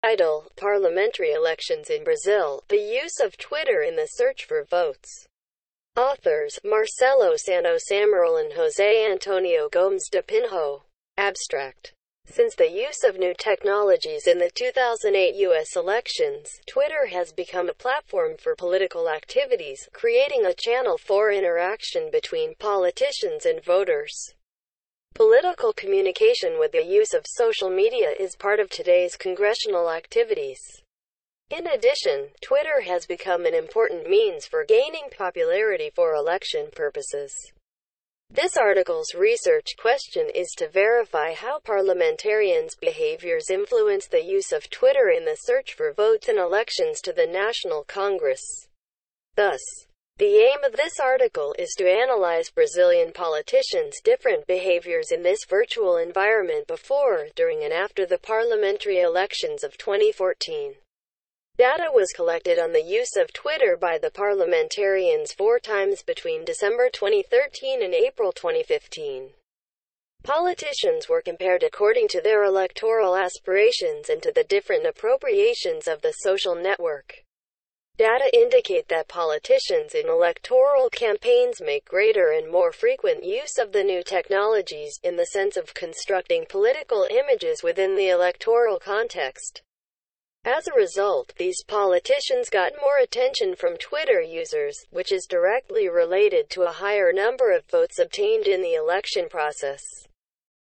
Title: Parliamentary Elections in Brazil, the Use of Twitter in the Search for Votes. Authors: Marcelo Santos Amaral and José Antonio Gomes de Pinho. Abstract. Since the use of new technologies in the 2008 U.S. elections, Twitter has become a platform for political activities, creating a channel for interaction between politicians and voters. Political communication with the use of social media is part of today's congressional activities. In addition, Twitter has become an important means for gaining popularity for election purposes. This article's research question is to verify how parliamentarians' behaviors influence the use of Twitter in the search for votes in elections to the National Congress. Thus, the aim of this article is to analyze Brazilian politicians' different behaviors in this virtual environment before, during and after the parliamentary elections of 2014. Data was collected on the use of Twitter by the parliamentarians 4 times between December 2013 and April 2015. Politicians were compared according to their electoral aspirations and to the different appropriations of the social network. Data indicate that politicians in electoral campaigns make greater and more frequent use of the new technologies, in the sense of constructing political images within the electoral context. As a result, these politicians got more attention from Twitter users, which is directly related to a higher number of votes obtained in the election process.